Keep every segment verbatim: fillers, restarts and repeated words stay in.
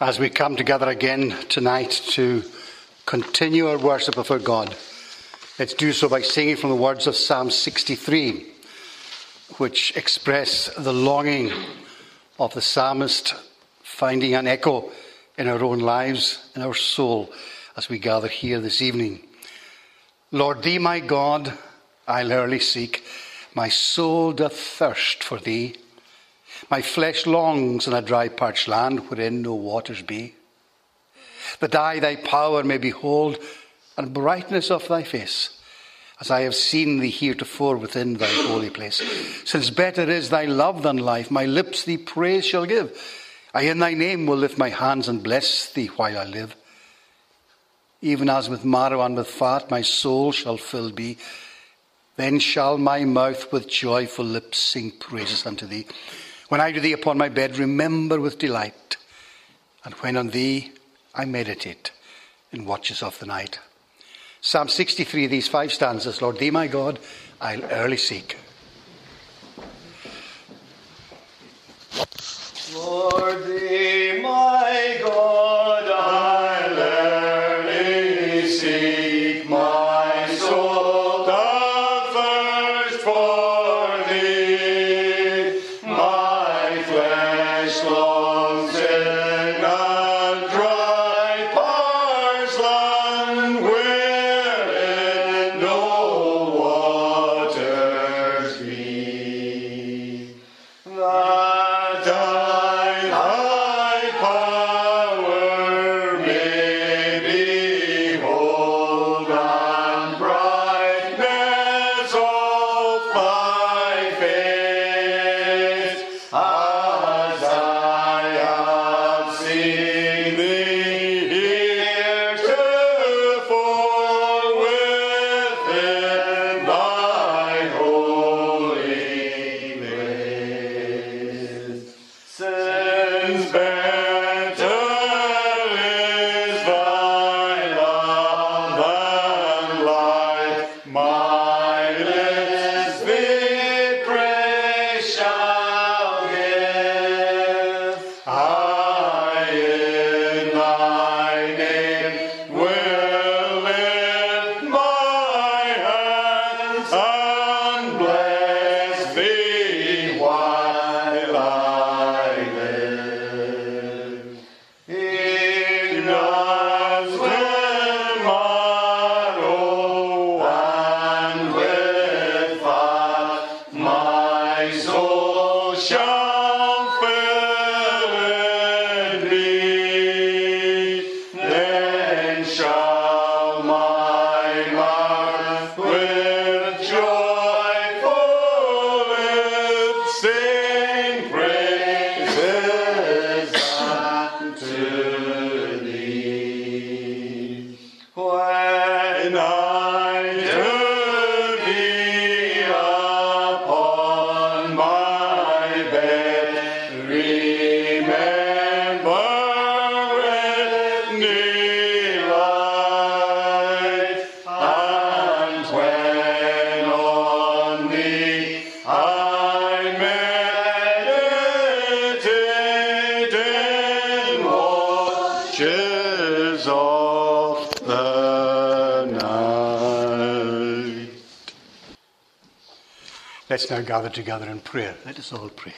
As we come together again tonight to continue our worship of our God, let's do so by singing from the words of Psalm sixty-three, which express the longing of the psalmist finding an echo in our own lives, in our soul, as we gather here this evening. Lord, thee, my God, I'll early seek. My soul doth thirst for thee. My flesh longs in a dry parched land wherein no waters be. That I thy power may behold and brightness of thy face, as I have seen thee heretofore within thy holy place. Since better is thy love than life, my lips thee praise shall give. I in thy name will lift my hands and bless thee while I live. Even as with marrow and with fat my soul shall filled be, then shall my mouth with joyful lips sing praises unto thee. When I do thee upon my bed, remember with delight, and when on thee I meditate in watches of the night. Psalm sixty-three, these five stanzas. Lord, thee, my God, I'll early seek. Lord, thee, my God, I'll early seek. My soul doth thirst for thee. My flesh longs in a dry parched land wherein no waters be. That thy high power may behold and brightness of thy face, as I have seen thee heretofore within thy holy place. Since better is thy love than life, my lips thee praise shall give. I in thy name will lift my hands and bless thee while I live. Ignorance with marrow and with fat, my soul shall fill in me. Then shall my mouth with joyful lips sing praises unto thee. When I do thee upon my bed, remember with delight, and when on thee I meditate in watches of the night. Let's now gather together in prayer. Let us all pray.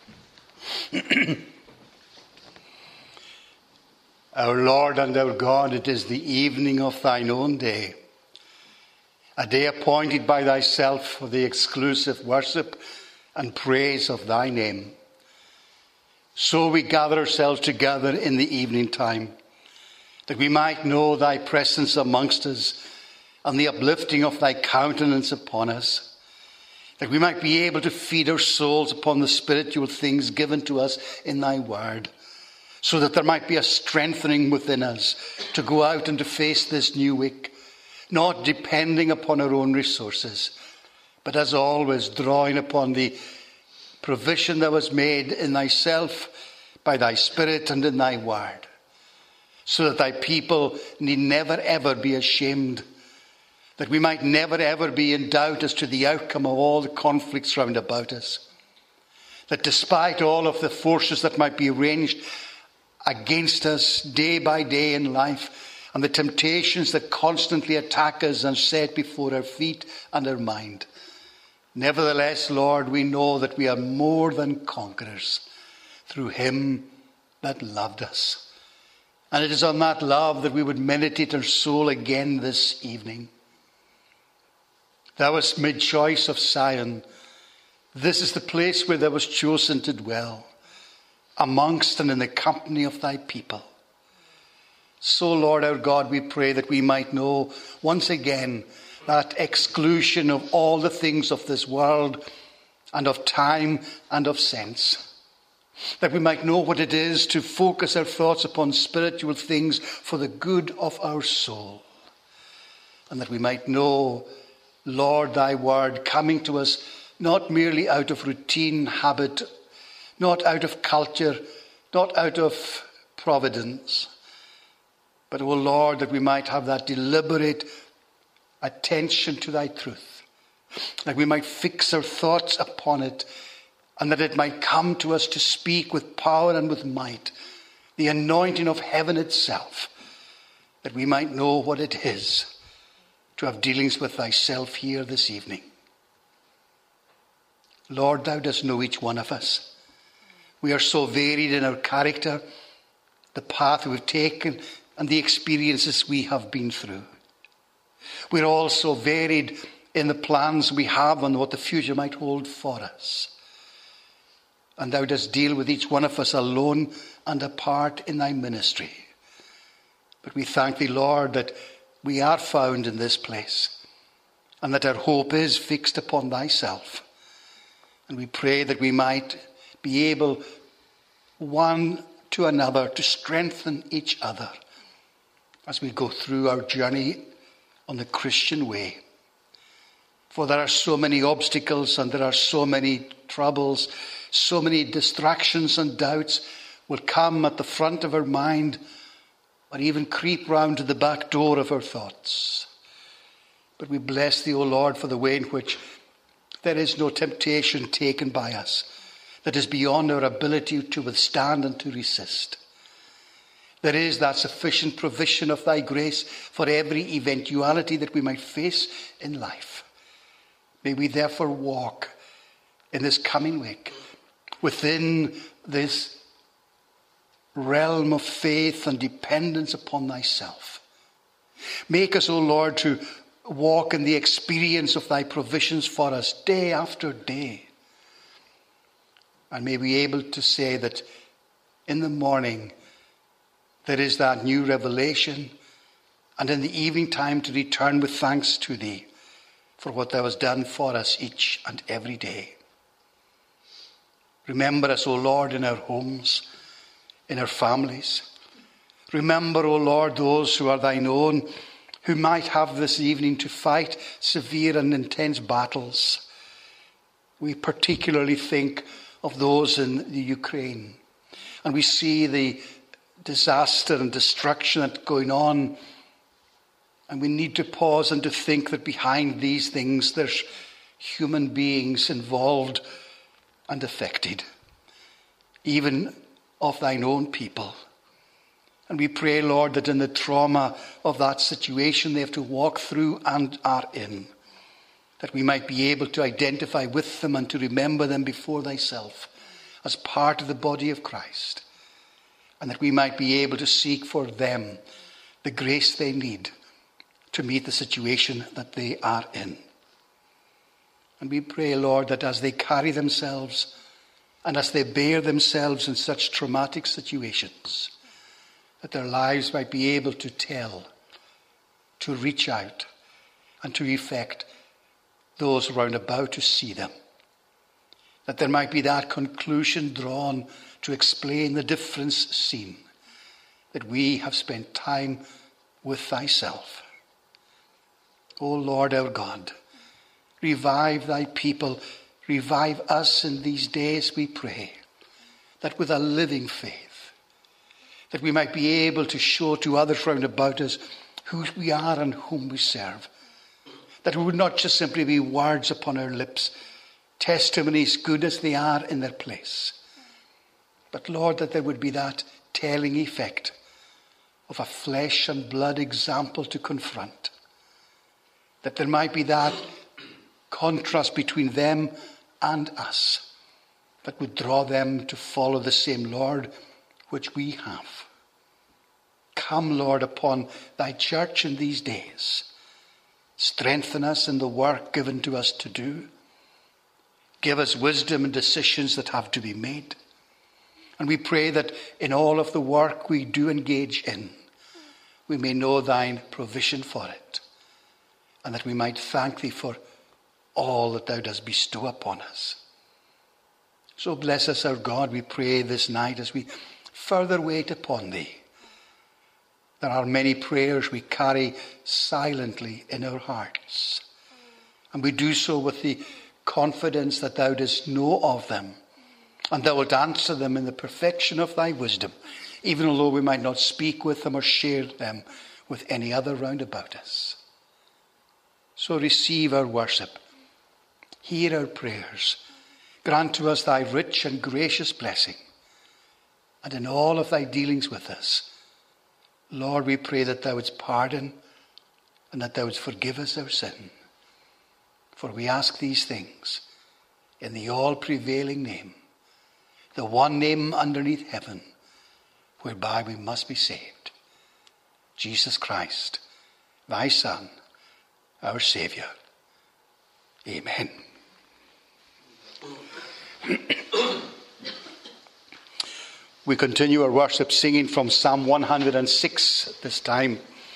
Our Lord and our God, it is the evening of thine own day, a day appointed by thyself for the exclusive worship and praise of thy name. So we gather ourselves together in the evening time, that we might know thy presence amongst us and the uplifting of thy countenance upon us, that we might be able to feed our souls upon the spiritual things given to us in thy word, so that there might be a strengthening within us to go out and to face this new week, not depending upon our own resources, but as always drawing upon the provision that was made in thyself by thy Spirit and in thy word, so that thy people need never ever be ashamed, that we might never ever be in doubt as to the outcome of all the conflicts round about us, that despite all of the forces that might be arranged against us day by day in life, and the temptations that constantly attack us and set before our feet and our mind. Nevertheless, Lord, we know that we are more than conquerors through him that loved us. And it is on that love that we would meditate our soul again this evening. Thou hast made choice of Zion. This is the place where thou wast chosen to dwell, amongst and in the company of thy people. So, Lord our God, we pray that we might know once again that exclusion of all the things of this world and of time and of sense. That we might know what it is to focus our thoughts upon spiritual things for the good of our soul. And that we might know, Lord, thy word coming to us not merely out of routine habit, not out of culture, not out of providence, but, O Lord, that we might have that deliberate attention to thy truth, that we might fix our thoughts upon it, and that it might come to us to speak with power and with might, the anointing of heaven itself, that we might know what it is to have dealings with thyself here this evening. Lord, thou dost know each one of us. We are so varied in our character, the path we've taken, and the experiences we have been through. We're all so varied in the plans we have and what the future might hold for us. And thou dost deal with each one of us alone and apart in thy ministry. But we thank thee, Lord, that we are found in this place, and that our hope is fixed upon thyself. And we pray that we might be able, one to another, to strengthen each other as we go through our journey on the Christian way. For there are so many obstacles and there are so many troubles, so many distractions and doubts will come at the front of our mind or even creep round to the back door of our thoughts. But we bless thee, O Lord, for the way in which there is no temptation taken by us that is beyond our ability to withstand and to resist. There is that sufficient provision of thy grace for every eventuality that we might face in life. May we therefore walk in this coming week within this realm of faith and dependence upon thyself. Make us, O Lord, to walk in the experience of thy provisions for us day after day. And may we be able to say that in the morning there is that new revelation, and in the evening time to return with thanks to thee for what thou hast done for us each and every day. Remember us, O Lord, in our homes, in our families. Remember, O Lord, those who are thine own, who might have this evening to fight severe and intense battles. We particularly think of those in the Ukraine, and we see the disaster and destruction that's going on, and we need to pause and to think that behind these things there's human beings involved and affected, even of thine own people. And we pray, Lord, that in the trauma of that situation they have to walk through and are in, that we might be able to identify with them and to remember them before thyself as part of the body of Christ, and that we might be able to seek for them the grace they need to meet the situation that they are in. And we pray, Lord, that as they carry themselves and as they bear themselves in such traumatic situations, that their lives might be able to tell, to reach out, and to effect those round about to see them. That there might be that conclusion drawn to explain the difference seen, that we have spent time with thyself. O Lord our God, revive thy people, revive us in these days, we pray, that with a living faith, that we might be able to show to others round about us who we are and whom we serve. That it would not just simply be words upon our lips, testimonies good as they are in their place, but Lord, that there would be that telling effect of a flesh and blood example to confront. That there might be that contrast between them and us that would draw them to follow the same Lord which we have. Come, Lord, upon thy church in these days. Strengthen us in the work given to us to do. Give us wisdom in decisions that have to be made. And we pray that in all of the work we do engage in, we may know thine provision for it, and that we might thank thee for all that thou dost bestow upon us. So bless us, our God, we pray this night as we further wait upon thee. There are many prayers we carry silently in our hearts, and we do so with the confidence that thou dost know of them, and thou wilt answer them in the perfection of thy wisdom, even although we might not speak with them or share them with any other round about us. So receive our worship, hear our prayers, grant to us thy rich and gracious blessing, and in all of thy dealings with us, Lord, we pray that thou wouldst pardon and that thou wouldst forgive us our sin. For we ask these things in the all-prevailing name, the one name underneath heaven, whereby we must be saved, Jesus Christ, thy Son, our Saviour. Amen. We continue our worship singing from Psalm one hundred six this time.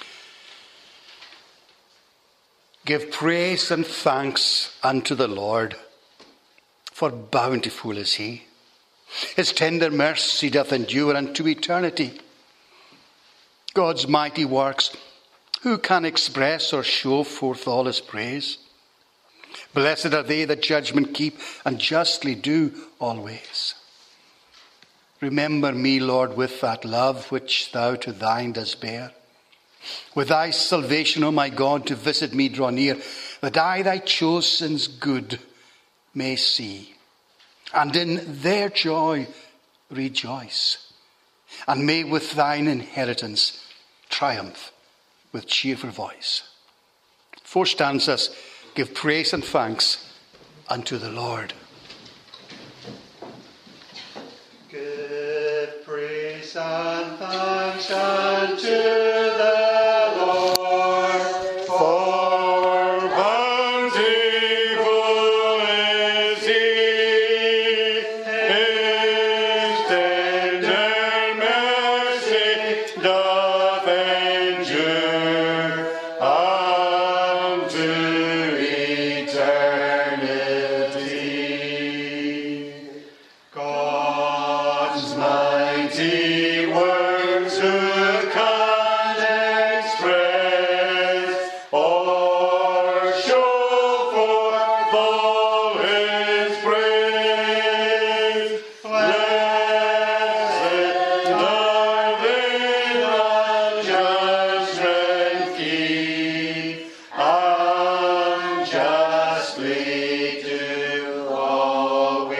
Give praise and thanks unto the Lord, for bountiful is he. His tender mercy doth endure unto eternity. God's mighty works, who can express or show forth all his praise? Blessed are they that judgment keep and justly do always. Remember me, Lord, with that love which thou to thine dost bear. With thy salvation, O my God, to visit me draw near, that I thy chosen's good may see, and in their joy rejoice, and may with thine inheritance triumph with cheerful voice. Four stanzas. Give praise and thanks unto the Lord. Give praise and thanks unto the Lord, for bountiful is he. His tender mercy doth endure unto eternity. God's mighty works who can express or show forth all his praise. Blessed are they that judgment keep and justly do always.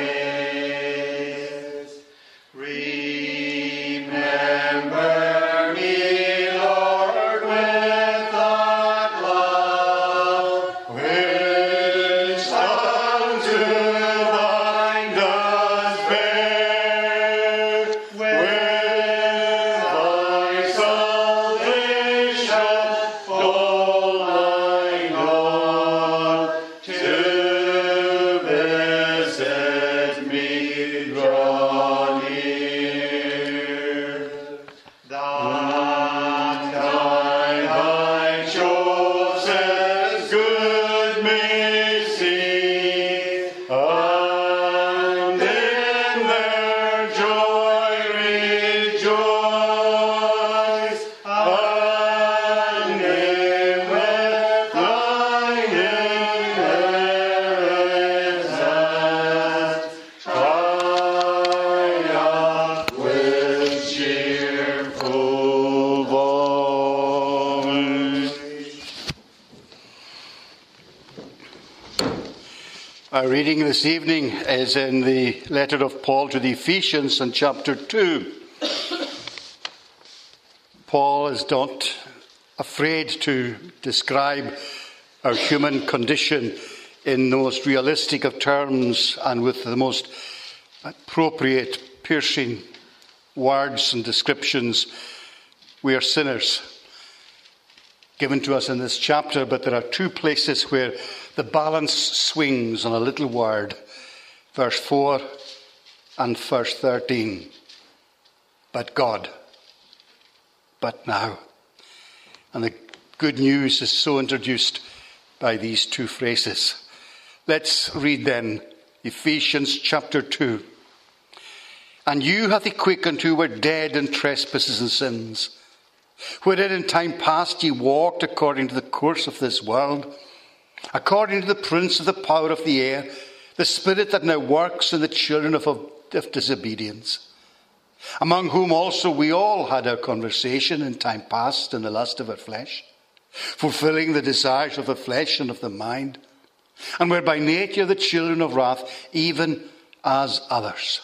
Remember me, Lord, with that love which unto thine dost bear. With thy salvation, all I know, to visit me draw near. That I thy chosen's good may see, and in their joy rejoice, and in with thine inheritance triumph with cheerful voice. Our reading this evening is in the letter of Paul to the Ephesians in chapter two. Paul is not afraid to describe our human condition in the most realistic of terms and with the most appropriate, piercing words and descriptions. We are sinners, given to us in this chapter, but there are two places where the balance swings on a little word. Verse four and verse thirteen. But God. But now. And the good news is so introduced by these two phrases. Let's read then Ephesians chapter two. And you hath he quickened who were dead in trespasses and sins, wherein in time past ye walked according to the course of this world, according to the prince of the power of the air, the spirit that now works in the children of, of, of disobedience, among whom also we all had our conversation in time past in the lust of our flesh, fulfilling the desires of the flesh and of the mind, and were by nature the children of wrath, even as others.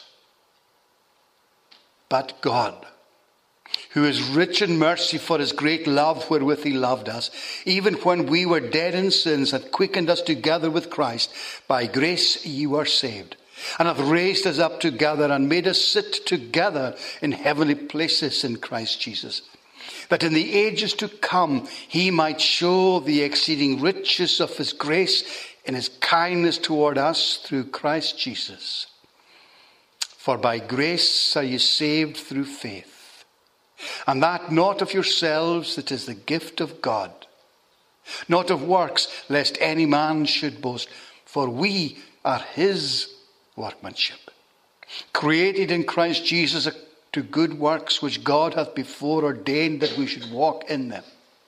But God, who is rich in mercy for his great love wherewith he loved us, even when we were dead in sins, hath quickened us together with Christ. By grace you are saved, and hath raised us up together and made us sit together in heavenly places in Christ Jesus, that in the ages to come he might show the exceeding riches of his grace in his kindness toward us through Christ Jesus. For by grace are ye saved through faith, and that not of yourselves, it is the gift of God, not of works, lest any man should boast. For we are his workmanship, created in Christ Jesus to good works, which God hath before ordained that we should walk in them.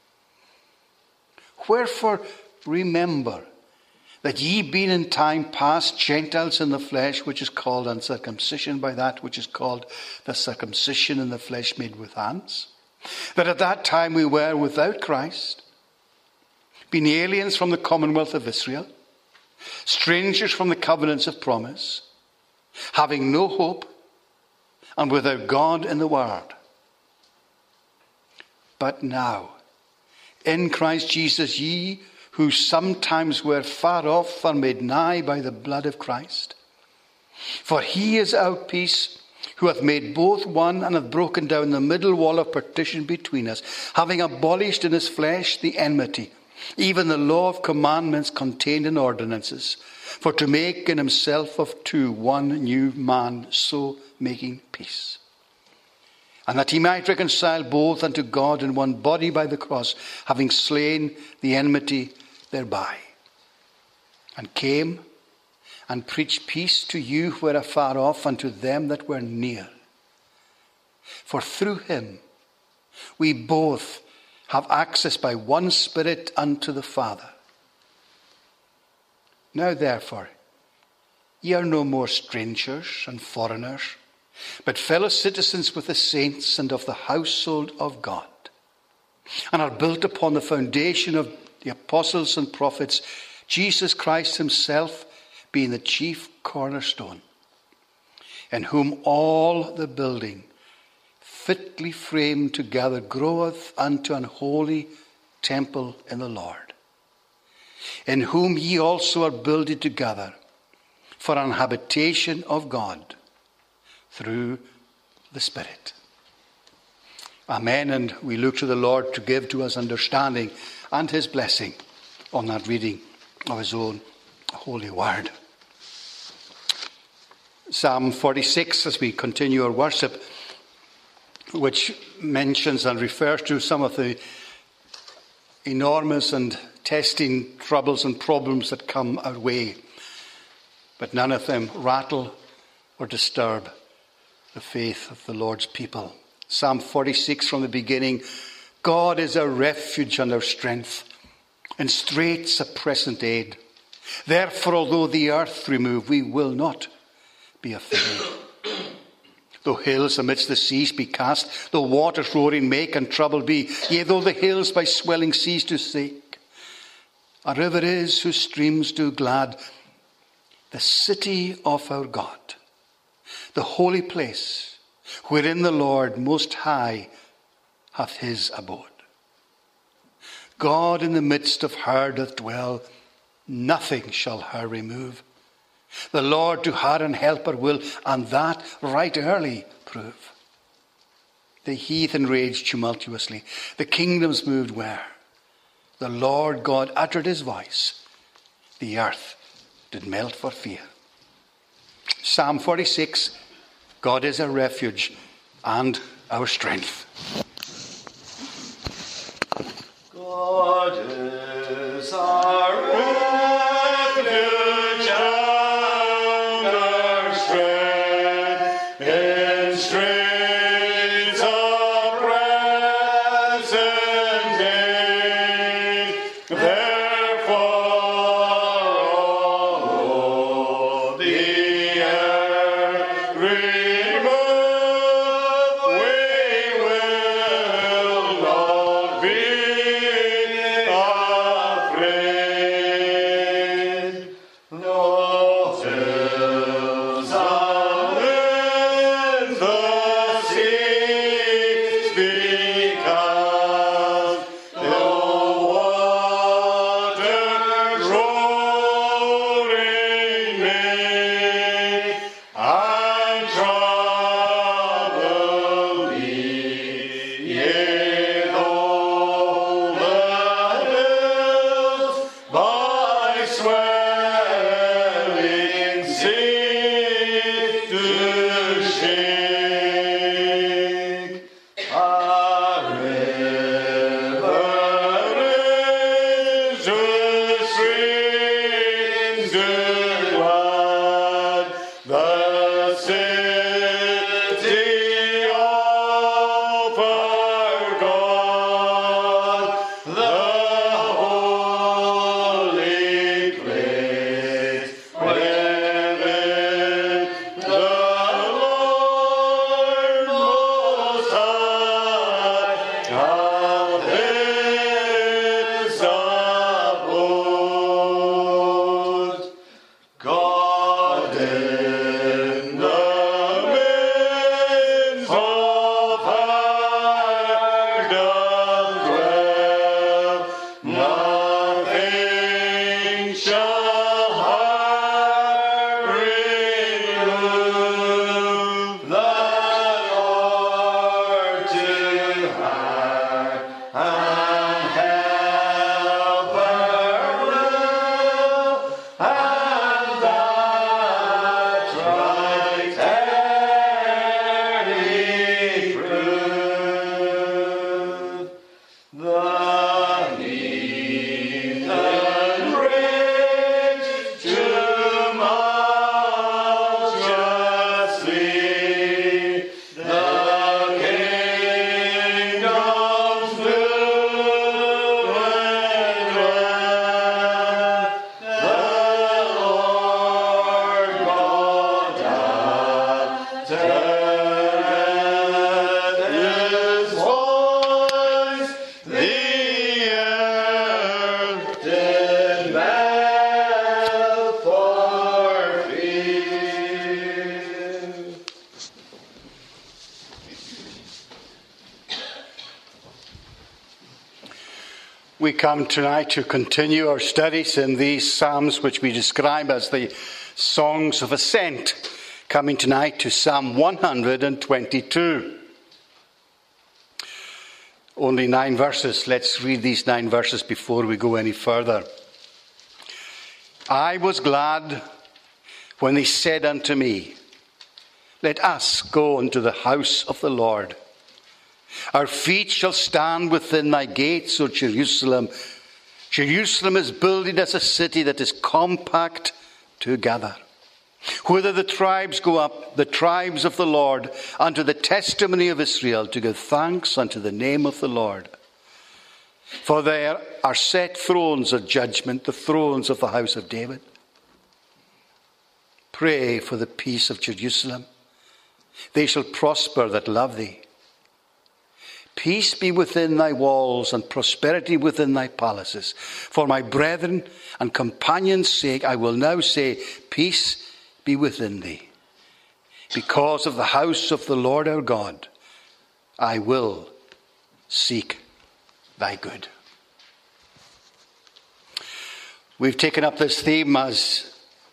Wherefore remember that ye being in time past Gentiles in the flesh, which is called uncircumcision by that which is called the circumcision in the flesh made with hands, that at that time we were without Christ, being aliens from the commonwealth of Israel, strangers from the covenants of promise, having no hope, and without God in the world. But now, in Christ Jesus, ye who sometimes were far off are made nigh by the blood of Christ. For he is our peace, who hath made both one, and hath broken down the middle wall of partition between us, having abolished in his flesh the enmity, even the law of commandments contained in ordinances, for to make in himself of two one new man, so making peace. And that he might reconcile both unto God in one body by the cross, having slain the enmity thereby, and came and preached peace to you who were afar off, and to them that were near. For through him we both have access by one Spirit unto the Father. Now therefore, ye are no more strangers and foreigners, but fellow citizens with the saints and of the household of God, and are built upon the foundation of the apostles and prophets, Jesus Christ himself being the chief cornerstone, in whom all the building fitly framed together groweth unto an holy temple in the Lord, in whom ye also are builded together for an habitation of God through the Spirit. Amen. And we look to the Lord to give to us understanding and his blessing on that reading of his own holy word. Psalm forty-six, as we continue our worship, which mentions and refers to some of the enormous and testing troubles and problems that come our way, but none of them rattle or disturb the faith of the Lord's people. Psalm forty-six from the beginning: God is our refuge and our strength, in straits a present aid. Therefore, although the earth remove, we will not be afraid. Though hills amidst the seas be cast, though waters roaring make and trouble be, yea, though the hills by swelling seas do shake, a river is whose streams do glad the city of our God, the holy place, wherein the Lord most high hath his abode. God in the midst of her doth dwell, nothing shall her remove. The Lord to her an helper will, and that right early prove. The heathen raged tumultuously, the kingdoms moved where the Lord God uttered his voice, the earth did melt for fear. Psalm forty-six, God is our refuge and our strength. God is our refuge and our strength in streets of present day. Therefore, all the earth remove, we will not be afraid. No hills are in the seas, because the waters roaring make and trouble me. Yea, though the hills by swelling sea do shake, a river is to streams do glad, the city of our God, the holy place, wherein the Lord Most High hath his abode. God in the midst of her doth dwell, nothing shall her remove. The Lord to her and help her will, and that right early prove. The heathen rage tumultuously, the kingdoms move and dwell. The Lord God uttered his voice, the earth did melt for fear. We come tonight to continue our studies in these Psalms, which we describe as the Songs of Ascent, coming tonight to Psalm one hundred twenty-two. Only nine verses. Let's read these nine verses before we go any further. I was glad when they said unto me, let us go into the house of the Lord. Our feet shall stand within thy gates, O Jerusalem. Jerusalem is builded as a city that is compact together. Whither the tribes go up, the tribes of the Lord, unto the testimony of Israel, to give thanks unto the name of the Lord. For there are set thrones of judgment, the thrones of the house of David. Pray for the peace of Jerusalem. They shall prosper that love thee. Peace be within thy walls, and prosperity within thy palaces. For my brethren and companions' sake, I will now say, peace be within thee. Because of the house of the Lord our God, I will seek thy good. We've taken up this theme as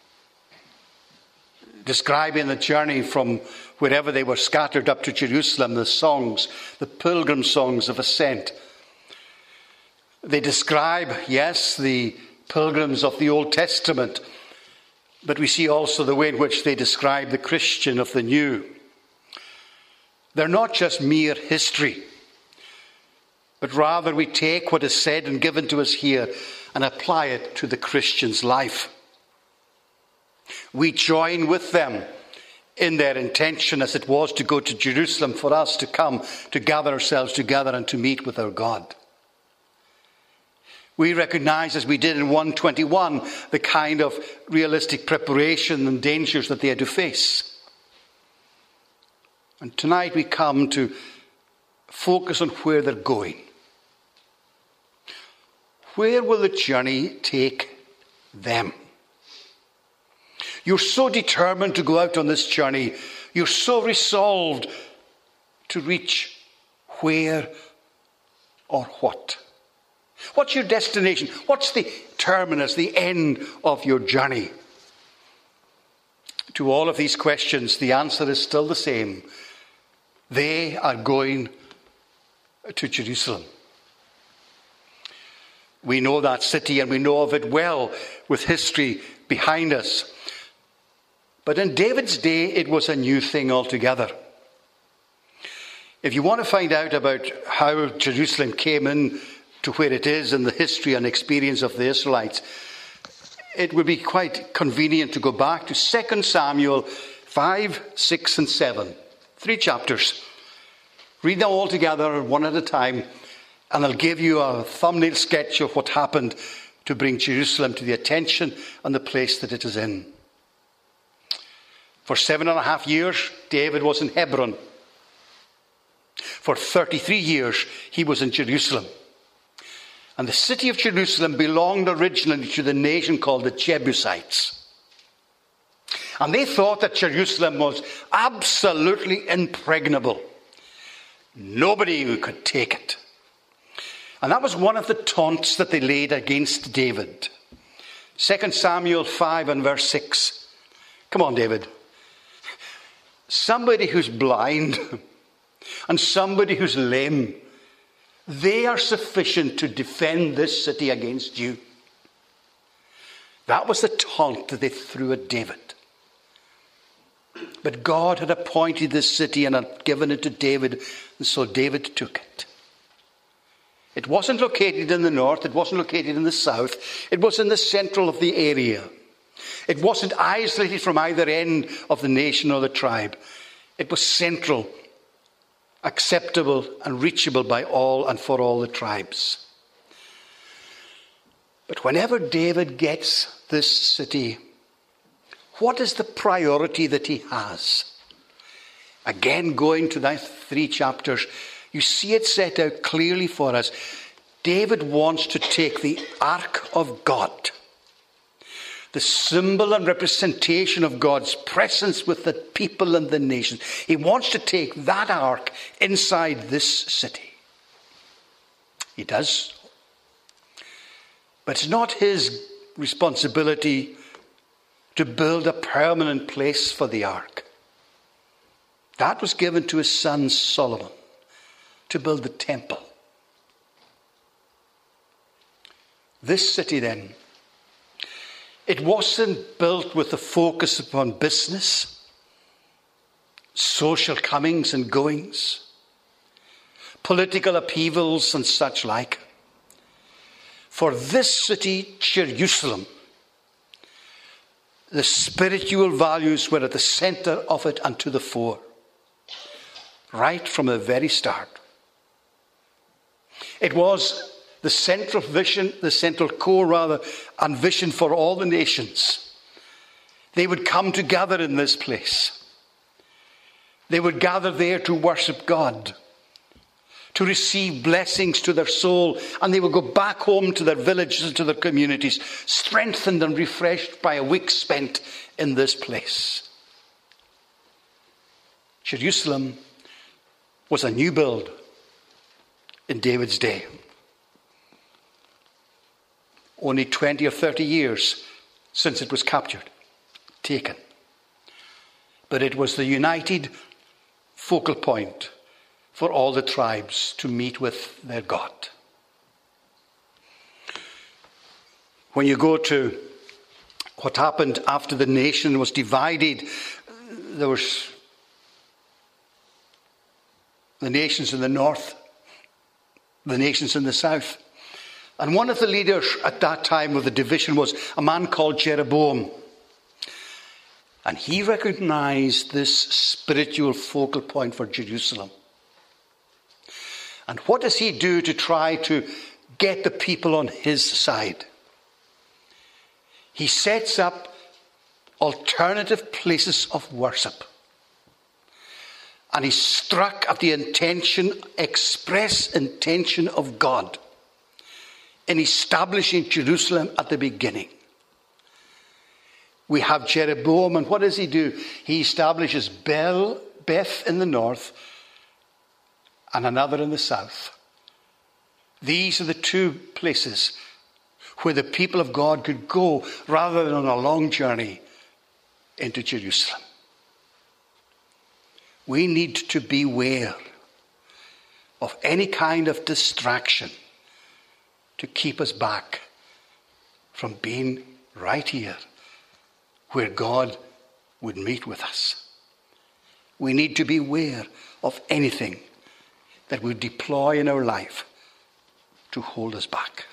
describing the journey from wherever they were scattered up to Jerusalem, the songs, the pilgrim songs of ascent. They describe, yes, the pilgrims of the Old Testament, but we see also the way in which they describe the Christian of the New. They're not just mere history, but rather we take what is said and given to us here and apply it to the Christian's life. We join with them in their intention as it was to go to Jerusalem for us to come to gather ourselves together and to meet with our God. We recognize, as we did in one twenty-one, the kind of realistic preparation and dangers that they had to face. And tonight we come to focus on where they're going. Where will the journey take them? You're so determined to go out on this journey. You're so resolved to reach where or what? What's your destination? What's the terminus, the end of your journey? To all of these questions, the answer is still the same. They are going to Jerusalem. We know that city and we know of it well with history behind us. But in David's day, it was a new thing altogether. If you want to find out about how Jerusalem came in to where it is in the history and experience of the Israelites, it would be quite convenient to go back to Second Samuel five, six and seven. Three chapters. Read them all together, one at a time, and I'll give you a thumbnail sketch of what happened to bring Jerusalem to the attention and the place that it is in. For seven and a half years, David was in Hebron. For thirty-three years, he was in Jerusalem. And the city of Jerusalem belonged originally to the nation called the Jebusites. And they thought that Jerusalem was absolutely impregnable. Nobody could take it. And that was one of the taunts that they laid against David. Second Samuel five and verse six. Come on, David. Somebody who's blind and somebody who's lame, they are sufficient to defend this city against you. That was the taunt that they threw at David. But God had appointed this city and had given it to David, and so David took it. It wasn't located in the north, it wasn't located in the south, it was in the central of the area. It wasn't isolated from either end of the nation or the tribe. It was central, acceptable and reachable by all and for all the tribes. But whenever David gets this city, what is the priority that he has? Again, going to that three chapters, you see it set out clearly for us. David wants to take the Ark of God, the symbol and representation of God's presence with the people and the nations. He wants to take that ark inside this city. He does. But it's not his responsibility to build a permanent place for the ark. That was given to his son Solomon to build the temple. This city then, it wasn't built with a focus upon business, social comings and goings, political upheavals and such like. For this city, Jerusalem, the spiritual values were at the center of it and to the fore, right from the very start. It was the central vision, the central core rather, and vision for all the nations. They would come together in this place. They would gather there to worship God, to receive blessings to their soul, and they would go back home to their villages and to their communities, strengthened and refreshed by a week spent in this place. Jerusalem was a new build. in David's day. Only twenty or thirty years since it was captured, taken. But it was the united focal point for all the tribes to meet with their God. When you go to what happened after the nation was divided, there was the nations in the north, the nations in the south. And one of the leaders at that time of the division was a man called Jeroboam. And he recognized this spiritual focal point for Jerusalem. And what does he do to try to get the people on his side? He sets up alternative places of worship. And he struck at the intention, express intention of God in establishing Jerusalem at the beginning. We have Jeroboam, and what does he do? He establishes Bel, Beth in the north and another in the south. These are the two places where the people of God could go rather than on a long journey into Jerusalem. We need to beware of any kind of distraction to keep us back from being right here where God would meet with us. We need to beware of anything that we deploy in our life to hold us back.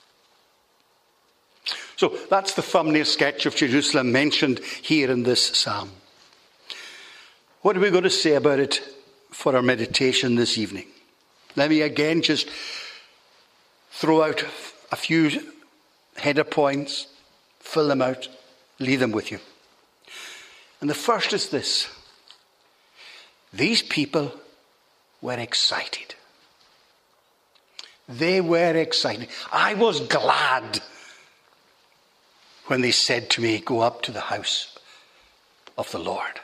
So that's the thumbnail sketch of Jerusalem mentioned here in this psalm. What are we going to say about it for our meditation this evening? Let me again just throw out a few header points, fill them out, leave them with you. And the first is this. These people were excited. They were excited. I was glad when they said to me, go up to the house of the Lord.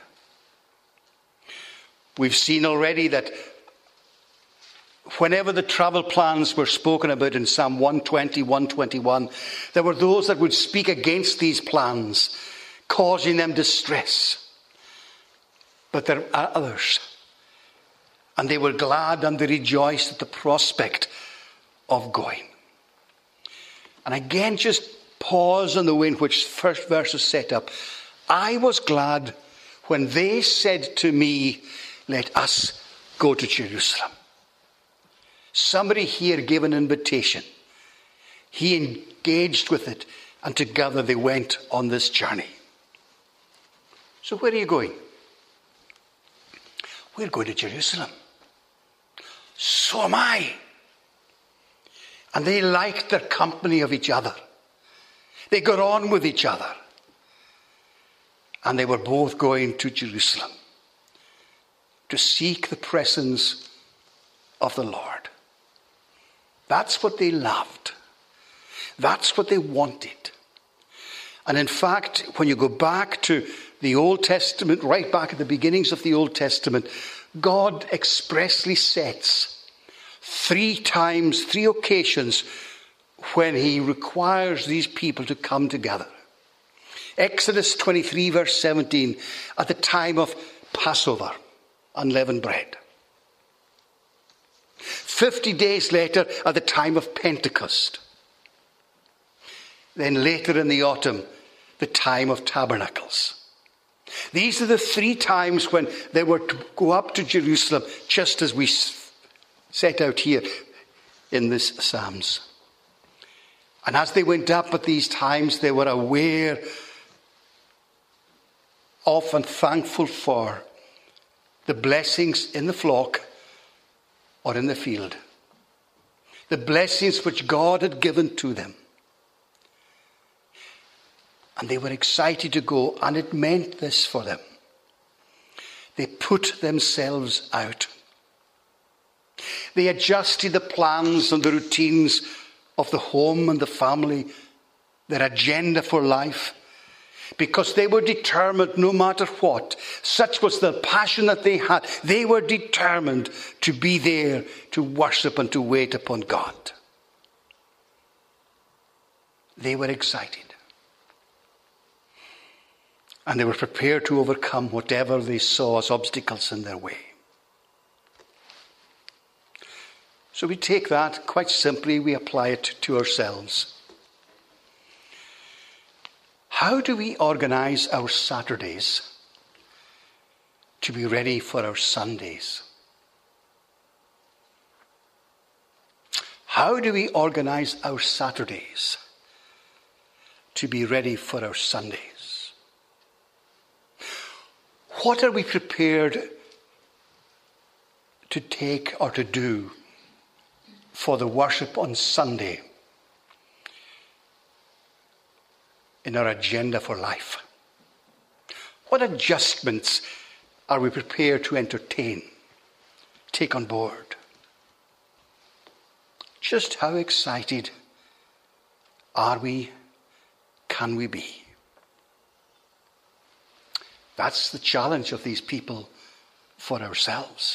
We've seen already that whenever the travel plans were spoken about in Psalm one twenty, one twenty-one, there were those that would speak against these plans, causing them distress. But there are others, and they were glad and they rejoiced at the prospect of going. And again, just pause on the way in which first verse is set up. I was glad when they said to me, let us go to Jerusalem. Somebody here gave an invitation. He engaged with it, and together they went on this journey. So where are you going? We're going to Jerusalem. So am I. And they liked their company of each other. They got on with each other. And they were both going to Jerusalem to seek the presence of the Lord. That's what they loved. That's what they wanted. And in fact, when you go back to the Old Testament, right back at the beginnings of the Old Testament, God expressly sets three times, three occasions when he requires these people to come together. Exodus twenty-three verse seventeen, at the time of Passover, unleavened bread. Fifty days later, at the time of Pentecost. Then later in the autumn, the time of tabernacles. These are the three times when they were to go up to Jerusalem, just as we set out here in this Psalms. And as they went up at these times, they were aware of and thankful for the blessings in the flock or in the field. The blessings which God had given to them. And they were excited to go, and it meant this for them. They put themselves out. They adjusted the plans and the routines of the home and the family, their agenda for life. because they were determined no matter what. Such was the passion that they had. They were determined to be there to worship and to wait upon God. They were excited. And they were prepared to overcome whatever they saw as obstacles in their way. So we take that quite simply, we apply it to ourselves. How do we organize our Saturdays to be ready for our Sundays? How do we organize our Saturdays to be ready for our Sundays? What are we prepared to take or to do for the worship on Sunday in our agenda for life? What adjustments are we prepared to entertain, take on board? Just how excited are we, can we be? That's the challenge of these people for ourselves.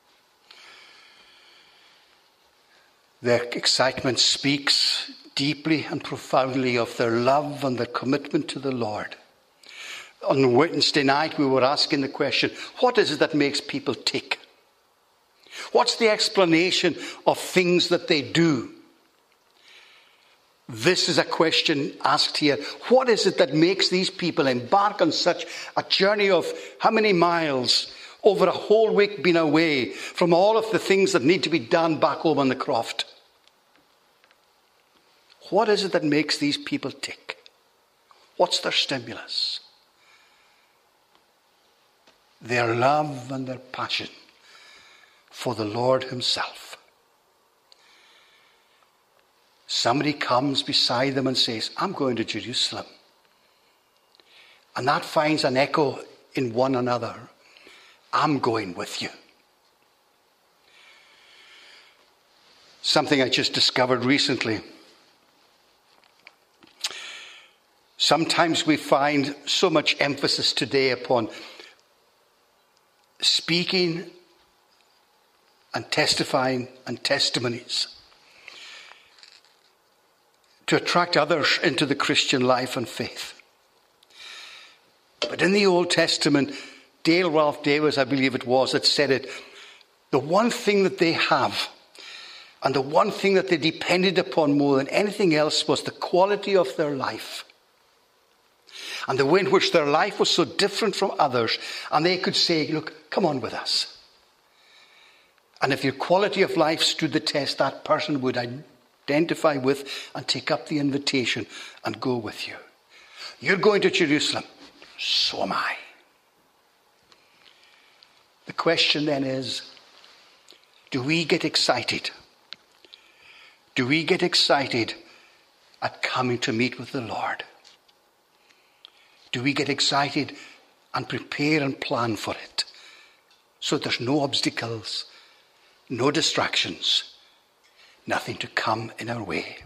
Their excitement speaks deeply and profoundly of their love and their commitment to the Lord. On Wednesday night, we were asking the question, what is it that makes people tick? What's the explanation of things that they do? This is a question asked here. What is it that makes these people embark on such a journey of how many miles, over a whole week being away from all of the things that need to be done back home on the croft? What is it that makes these people tick? What's their stimulus? Their love and their passion for the Lord himself. Somebody comes beside them and says, I'm going to Jerusalem. And that finds an echo in one another. I'm going with you. Something I just discovered recently. Sometimes we find so much emphasis today upon speaking and testifying and testimonies to attract others into the Christian life and faith. But in the Old Testament, Dale Ralph Davis, I believe it was, that said it, the one thing that they have and the one thing that they depended upon more than anything else was the quality of their life. And the way in which their life was so different from others. And they could say, look, come on with us. And if your quality of life stood the test, that person would identify with and take up the invitation and go with you. You're going to Jerusalem. So am I. The question then is, do we get excited? Do we get excited at coming to meet with the Lord? Do we get excited and prepare and plan for it so there's no obstacles, no distractions, nothing to come in our way?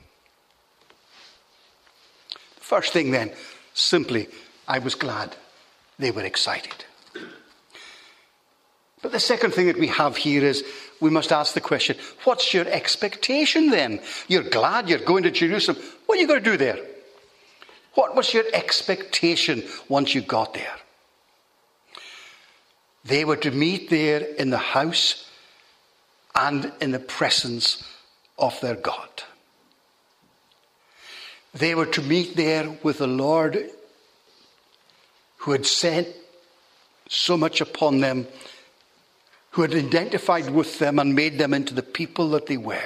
The first thing then, simply, I was glad they were excited. But the second thing that we have here is we must ask the question, what's your expectation then? You're glad you're going to Jerusalem. What are you going to do there? What was your expectation once you got there? They were to meet there in the house and in the presence of their God. They were to meet there with the Lord who had sent so much upon them, who had identified with them and made them into the people that they were.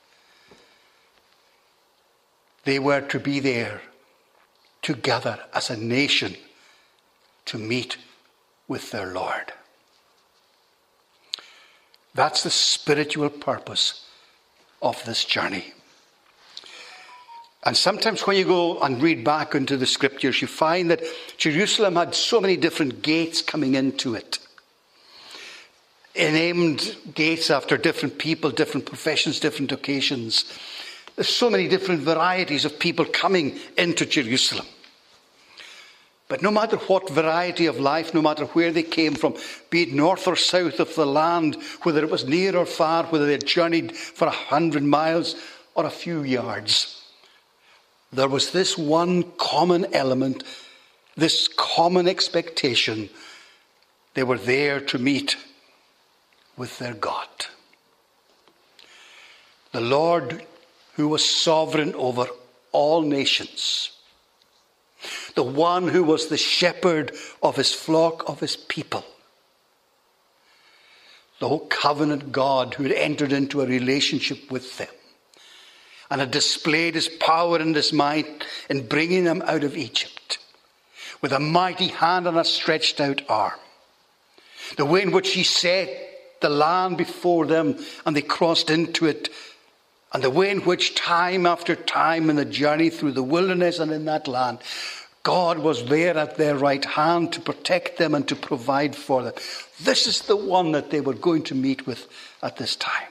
They were to be there together as a nation to meet with their Lord. That's the spiritual purpose of this journey. And sometimes when you go and read back into the scriptures, you find that Jerusalem had so many different gates coming into it. Named gates after different people, different professions, different occasions. There's so many different varieties of people coming into Jerusalem. But no matter what variety of life, no matter where they came from, be it north or south of the land, whether it was near or far, whether they had journeyed for a hundred miles or a few yards, there was this one common element, this common expectation. They were there to meet with their God. The Lord who was sovereign over all nations. The one who was the shepherd of his flock, of his people. The whole covenant God who had entered into a relationship with them and had displayed his power and his might in bringing them out of Egypt with a mighty hand and a stretched out arm. The way in which he set the land before them and they crossed into it, and the way in which time after time in the journey through the wilderness and in that land, God was there at their right hand to protect them and to provide for them. This is the one that they were going to meet with at this time.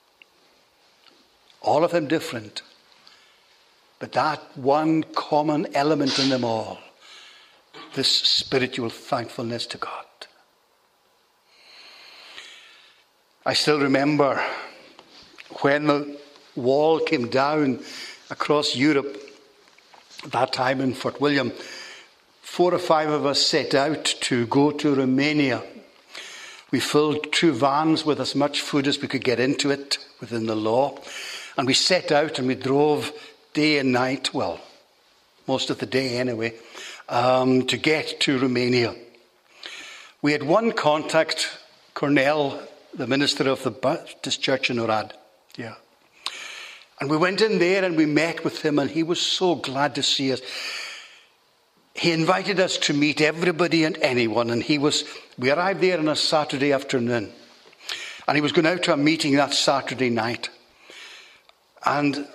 All of them different, but that one common element in them all, this spiritual thankfulness to God. I still remember when the wall came down across Europe, at that time in Fort William, four or five of us set out to go to Romania. We filled two vans with as much food as we could get into it within the law. And we set out and we drove day and night, well, most of the day anyway, um, to get to Romania. We had one contact, Cornell, the minister of the Baptist church in Orad. Yeah. And we went in there and we met with him, and he was so glad to see us. He invited us to meet everybody and anyone, and he was, we arrived there on a Saturday afternoon, and he was going out to a meeting that Saturday night. And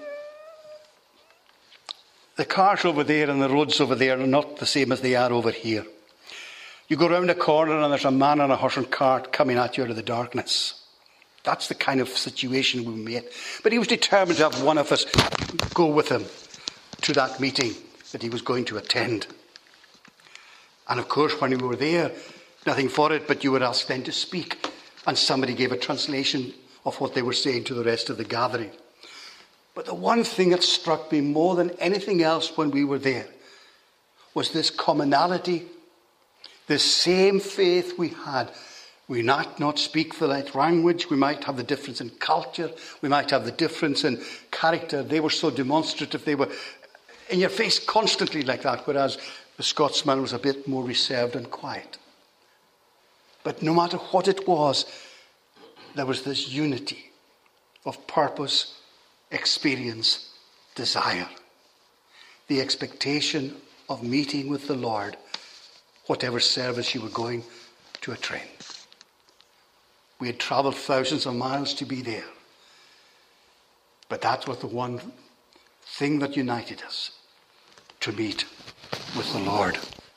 the cars over there and the roads over there are not the same as they are over here. You go round a corner and there's a man on a horse and cart coming at you out of the darkness. That's the kind of situation we met. But he was determined to have one of us go with him to that meeting that he was going to attend. And of course, when we were there, nothing for it, but you were asked then to speak. And somebody gave a translation of what they were saying to the rest of the gathering. But the one thing that struck me more than anything else when we were there was this commonality, this same faith we had. We might not speak the right language. We might have the difference in culture. We might have the difference in character. They were so demonstrative. They were in your face constantly like that, whereas the Scotsman was a bit more reserved and quiet. But no matter what it was, there was this unity of purpose, experience, desire. The expectation of meeting with the Lord, whatever service you were going to attend. We had travelled thousands of miles to be there. But that was the one thing that united us, to meet with the Lord.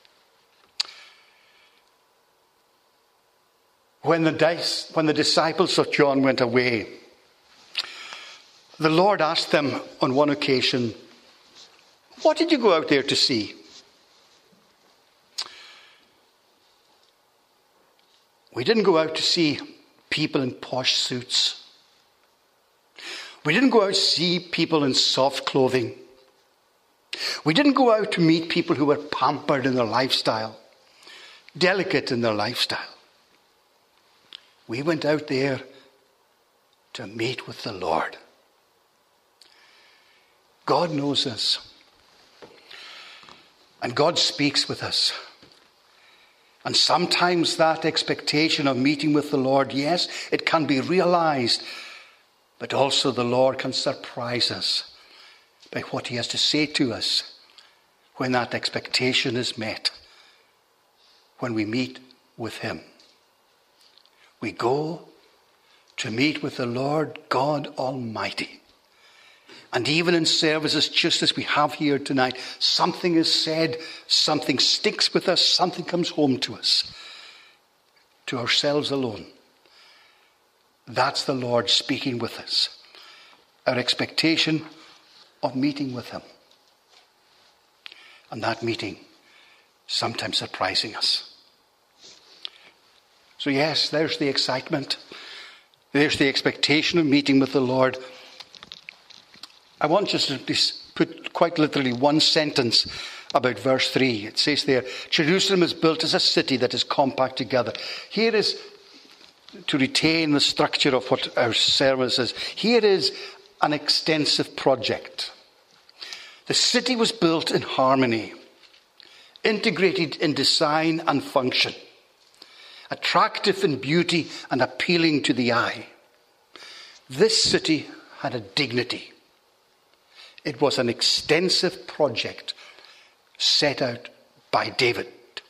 When the, dice, when the disciples of John went away, the Lord asked them on one occasion, "What did you go out there to see?" We didn't go out to see people in posh suits. We didn't go out to see people in soft clothing. We didn't go out to meet people who were pampered in their lifestyle, delicate in their lifestyle. We went out there to meet with the Lord. God knows us. And God speaks with us. And sometimes that expectation of meeting with the Lord, yes, it can be realized. But also the Lord can surprise us by what he has to say to us when that expectation is met. When we meet with him. We go to meet with the Lord God Almighty. And even in services just as we have here tonight, something is said, something sticks with us, something comes home to us, to ourselves alone. That's the Lord speaking with us. Our expectation of meeting with him. And that meeting sometimes surprising us. So yes, there's the excitement. There's the expectation of meeting with the Lord. I want just to put quite literally one sentence about verse three. It says there, Jerusalem is built as a city that is compact together. Here is, to retain the structure of what our service is, here is an extensive project. The city was built in harmony, integrated in design and function, attractive in beauty and appealing to the eye. This city had a dignity. It was an extensive project set out by David.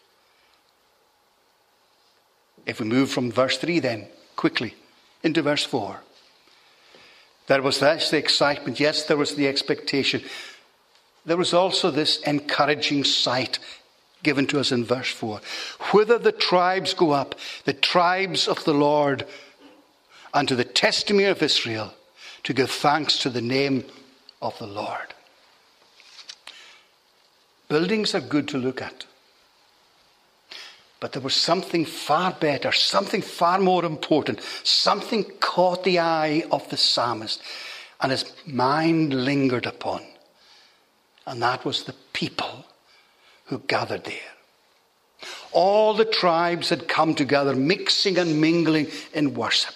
If we move from verse three then, quickly, into verse four. There was this, the excitement. Yes, there was the expectation. There was also this encouraging sight given to us in verse four. Whither the tribes go up, the tribes of the Lord, unto the testimony of Israel, to give thanks to the name of the Lord. Buildings are good to look at. But there was something far better, something far more important. Something caught the eye of the psalmist and his mind lingered upon. And that was the people who gathered there. All the tribes had come together, mixing and mingling in worship.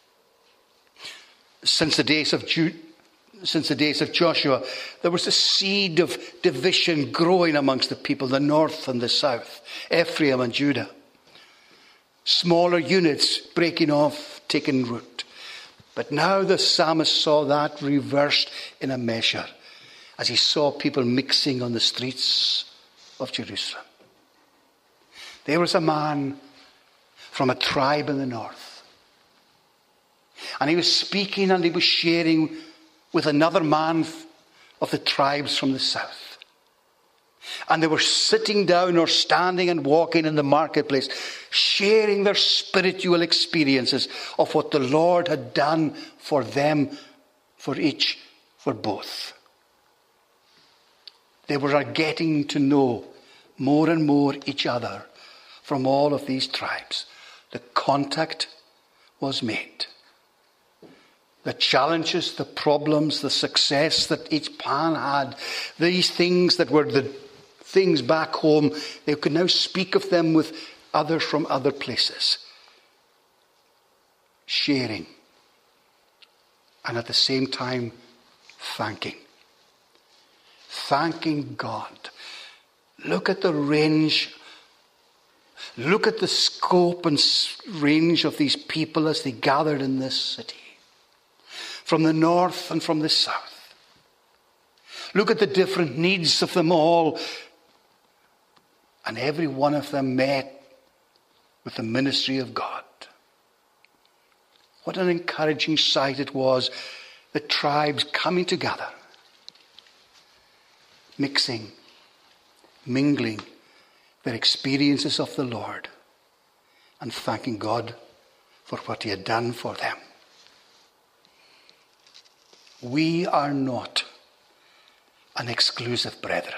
Since the days of Jude, since the days of Joshua, there was a seed of division growing amongst the people, the north and the south, Ephraim and Judah. Smaller units breaking off, taking root. But now the psalmist saw that reversed in a measure as he saw people mixing on the streets of Jerusalem. There was a man from a tribe in the north. And he was speaking and he was sharing with another man of the tribes from the south. And they were sitting down or standing and walking in the marketplace, sharing their spiritual experiences of what the Lord had done for them, for each, for both. They were getting to know more and more each other from all of these tribes. The contact was made. The challenges, the problems, the success that each man had, these things that were the things back home, they could now speak of them with others from other places. Sharing. And at the same time, thanking. Thanking God. Look at the range. Look at the scope and range of these people as they gathered in this city. From the north and from the south. Look at the different needs of them all. And every one of them met with the ministry of God. What an encouraging sight it was. The tribes coming together. Mixing, mingling their experiences of the Lord. And thanking God for what he had done for them. We are not an exclusive brethren.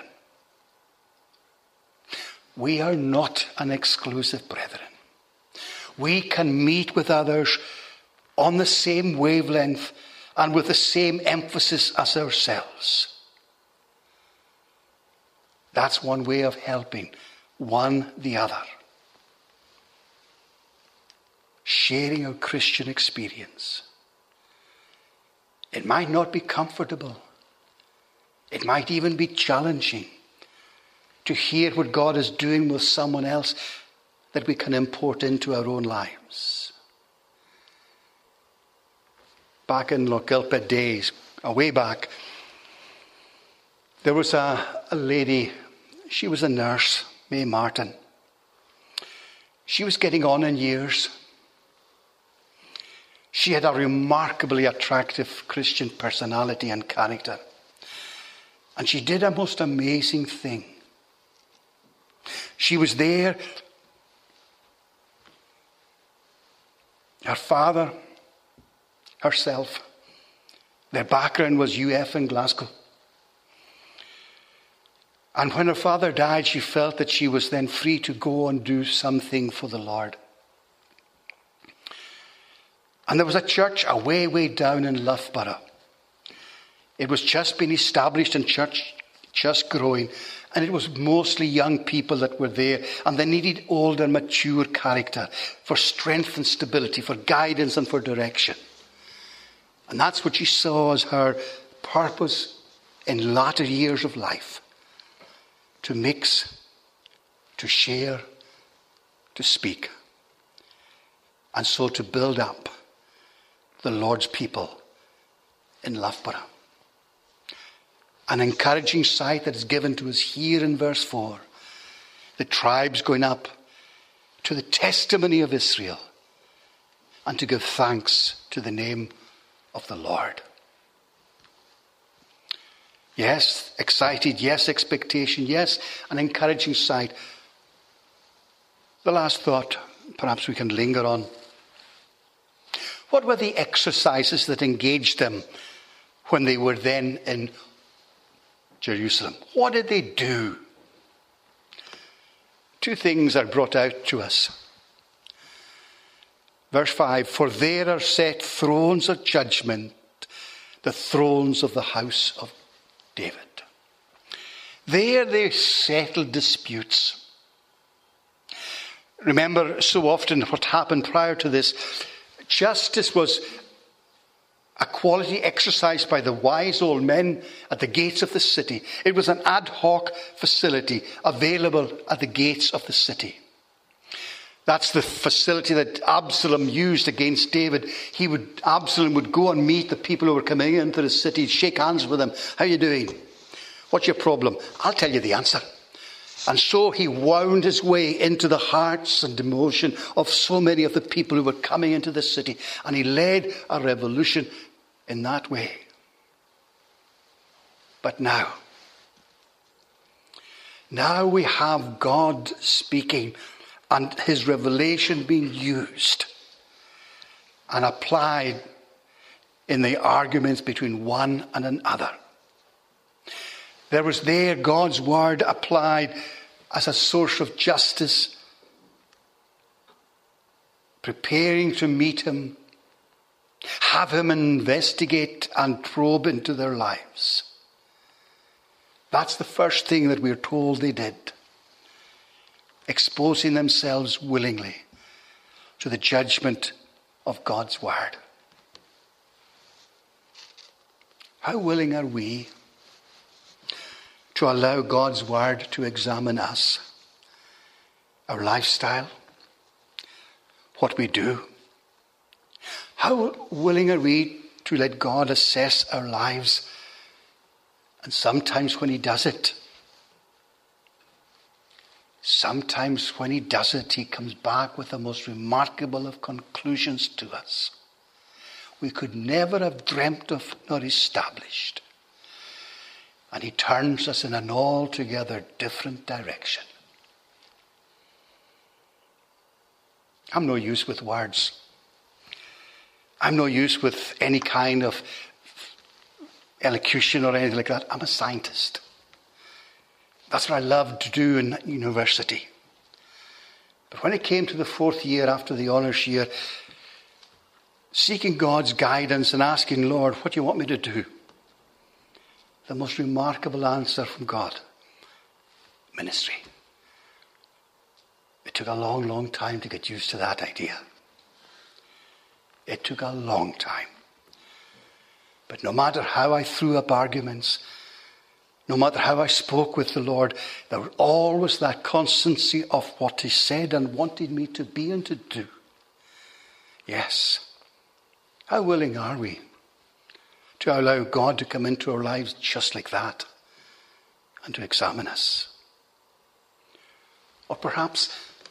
We are not an exclusive brethren. We can meet with others on the same wavelength and with the same emphasis as ourselves. That's one way of helping one the other. Sharing our Christian experience. It might not be comfortable. It might even be challenging to hear what God is doing with someone else that we can import into our own lives. Back in Lochgilphead days, a way back, there was a, a lady, she was a nurse, May Martin. She was getting on in years. She had a remarkably attractive Christian personality and character. And she did a most amazing thing. She was there. Her father, herself, their background was U F in Glasgow. And when her father died, she felt that she was then free to go and do something for the Lord. And there was a church away, way down in Loughborough. It was just being established and church just growing. And it was mostly young people that were there. And they needed older, mature character for strength and stability, for guidance and for direction. And that's what she saw as her purpose in latter years of life. To mix, to share, to speak. And so to build up the Lord's people in Loughborough. An encouraging sight that is given to us here in verse four. The tribes going up to the testimony of Israel and to give thanks to the name of the Lord. Yes, excited. Yes, expectation. Yes, an encouraging sight. The last thought, perhaps we can linger on. What were the exercises that engaged them when they were then in Jerusalem? What did they do? Two things are brought out to us. Verse five, for there are set thrones of judgment, the thrones of the house of David. There they settled disputes. Remember so often what happened prior to this. Justice was a quality exercised by the wise old men at the gates of the city. It was an ad hoc facility available at the gates of the city. That's the facility that Absalom used against David. He would, Absalom would go and meet the people who were coming into the city, shake hands with them. How are you doing? What's your problem? I'll tell you the answer. And so he wound his way into the hearts and emotion of so many of the people who were coming into the city. And he led a revolution in that way. But now, now we have God speaking and his revelation being used and applied in the arguments between one and another. There was there God's word applied as a source of justice, preparing to meet him, have him investigate and probe into their lives. That's the first thing that we're told they did. Exposing themselves willingly to the judgment of God's word. How willing are we to allow God's word to examine us, our lifestyle, what we do? How willing are we to let God assess our lives? And sometimes when he does it, sometimes when he does it, he comes back with the most remarkable of conclusions to us. We could never have dreamt of nor established. And he turns us in an altogether different direction. I'm no use with words. I'm no use with any kind of elocution or anything like that. I'm a scientist. That's what I loved to do in university. But when it came to the fourth year after the honours year, seeking God's guidance and asking, Lord, what do you want me to do? The most remarkable answer from God: ministry. It took a long, long time to get used to that idea. It took a long time. But no matter how I threw up arguments, no matter how I spoke with the Lord, there was always that constancy of what he said and wanted me to be and to do. Yes. How willing are we to allow God to come into our lives just like that and to examine us? Or perhaps,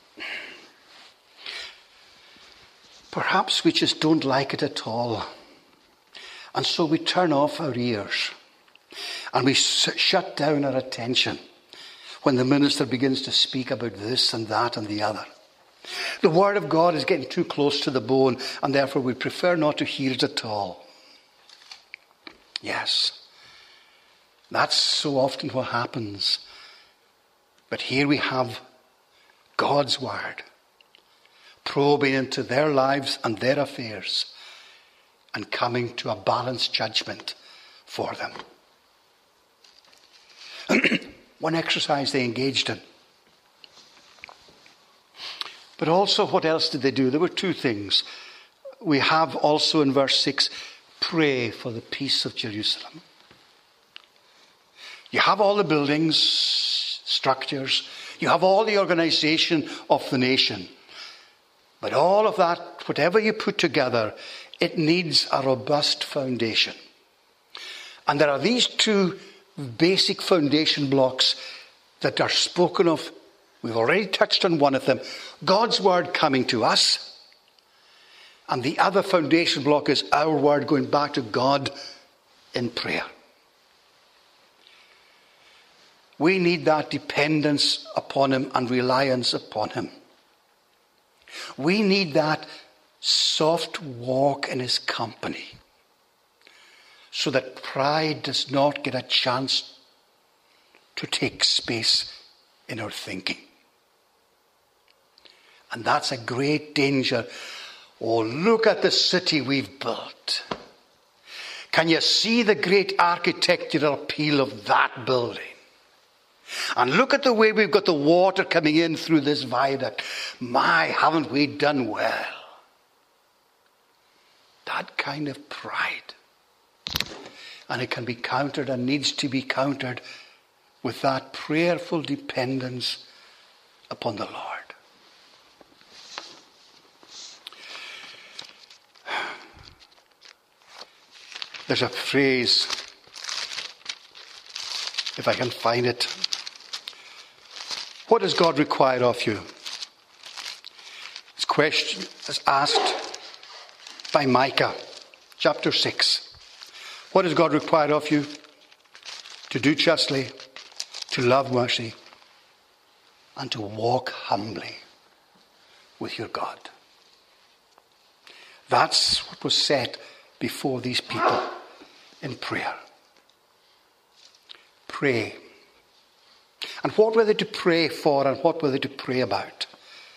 perhaps we just don't like it at all. And so we turn off our ears and we shut down our attention when the minister begins to speak about this and that and the other. The word of God is getting too close to the bone, and therefore we prefer not to hear it at all. Yes, that's so often what happens But here we have God's word probing into their lives and their affairs and coming to a balanced judgment for them. One exercise they engaged in. But also, what else did they do? There were two things. We have also in verse six, pray for the peace of Jerusalem. You have all the buildings, structures, you have all the organization of the nation. But all of that, whatever you put together, it needs a robust foundation. And there are these two basic foundation blocks that are spoken of. We've already touched on one of them. God's word coming to us. And the other foundation block is our word going back to God in prayer. We need that dependence upon him and reliance upon him. We need that soft walk in his company so that pride does not get a chance to take space in our thinking. And that's a great danger. Oh, look at the city we've built. Can you see the great architectural appeal of that building? And look at the way we've got the water coming in through this viaduct. My, haven't we done well? That kind of pride. And it can be countered and needs to be countered with that prayerful dependence upon the Lord. There's a phrase, if I can find it. What does God require of you? This question is asked by Micah, chapter six. What does God require of you? To do justly, to love mercy, and to walk humbly with your God. That's what was said before these people in prayer. Pray. And what were they to pray for and what were they to pray about?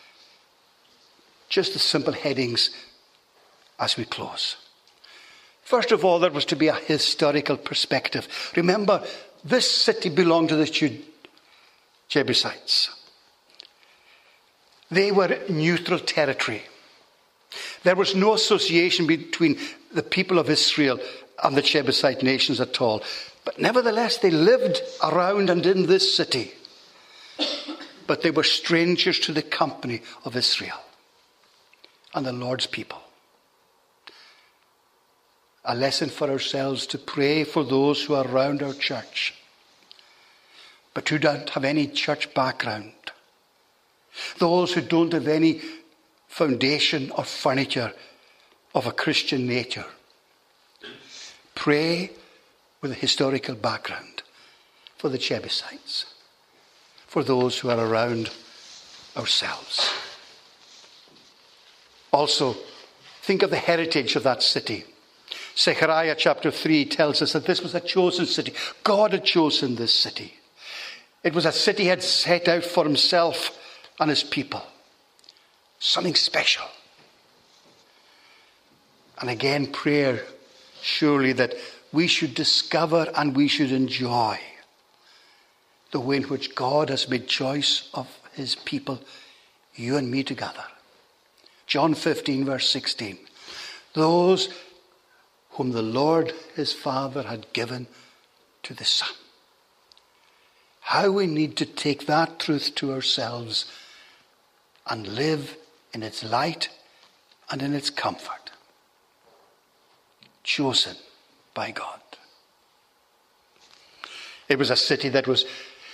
Just the simple headings as we close. First of all, there was to be a historical perspective. Remember, this city belonged to the Jebusites. They were neutral territory. There was no association between the people of Israel and the Jebusite nations at all. But nevertheless, they lived around and in this city. But they were strangers to the company of Israel and the Lord's people. A lesson for ourselves to pray for those who are around our church, but who don't have any church background. Those who don't have any foundation or furniture of a Christian nature. Pray with a historical background for the Jebusites, for those who are around ourselves. Also, think of the heritage of that city. Zechariah chapter three tells us that this was a chosen city. God had chosen this city. It was a city he had set out for himself and his people. Something special. And again, prayer, surely that we should discover and we should enjoy the way in which God has made choice of his people, you and me together. John fifteen verse sixteen. Those whom the Lord his Father had given to the Son. How we need to take that truth to ourselves and live in its light and in its comfort. Chosen by God. It was a city that was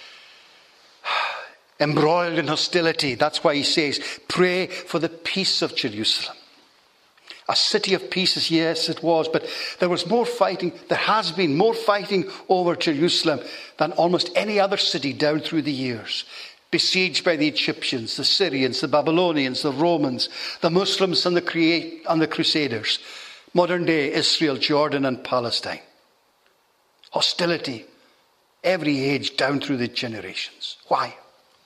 embroiled in hostility. That's why he says, pray for the peace of Jerusalem. A city of peace, yes, it was, but there was more fighting, there has been more fighting over Jerusalem than almost any other city down through the years. Besieged by the Egyptians, the Syrians, the Babylonians, the Romans, the Muslims and the, Cre- and the Crusaders. Modern day Israel, Jordan and Palestine. Hostility, every age down through the generations. Why?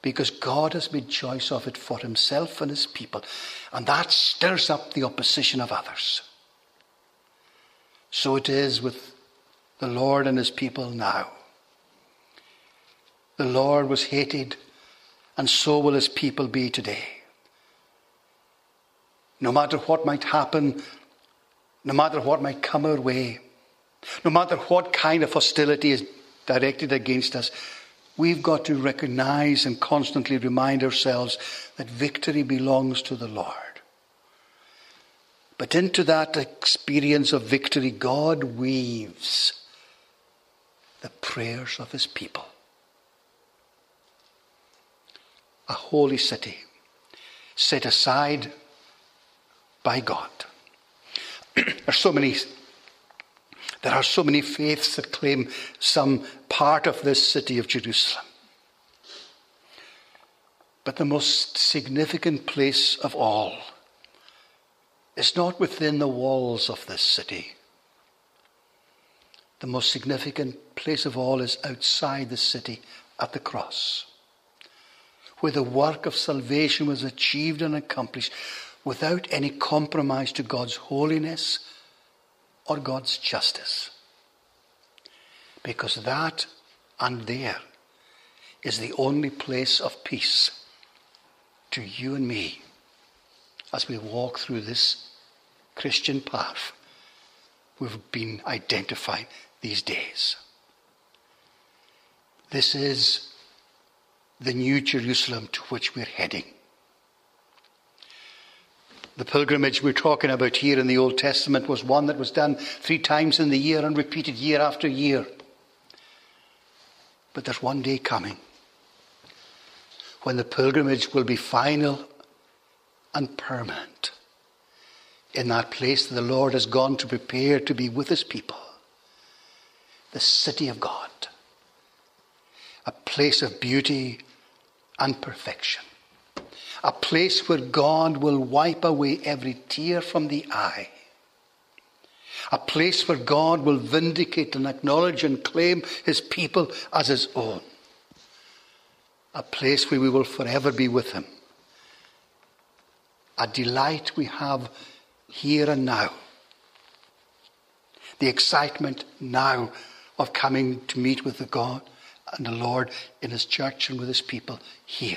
because God has made choice of it for himself and his people. And that stirs up the opposition of others. So it is with the Lord and his people now. The Lord was hated, and so will his people be today. No matter what might happen, no matter what might come our way, no matter what kind of hostility is directed against us, we've got to recognize and constantly remind ourselves that victory belongs to the Lord. But into that experience of victory, God weaves the prayers of his people. A holy city set aside by God. There are so many There are so many faiths that claim some part of this city of Jerusalem. But the most significant place of all is not within the walls of this city. The most significant place of all is outside the city at the cross, where the work of salvation was achieved and accomplished without any compromise to God's holiness or God's justice. Because that and there is the only place of peace to you and me as we walk through this Christian path we've been identifying these days. This is the new Jerusalem to which we're heading. The pilgrimage we're talking about here in the Old Testament was one that was done three times in the year and repeated year after year. But there's one day coming when the pilgrimage will be final and permanent in that place that the Lord has gone to prepare to be with his people, the city of God, a place of beauty and perfection. A place where God will wipe away every tear from the eye. A place where God will vindicate and acknowledge and claim his people as his own. A place where we will forever be with him. A delight we have here and now. The excitement now of coming to meet with the God and the Lord in his church and with his people here.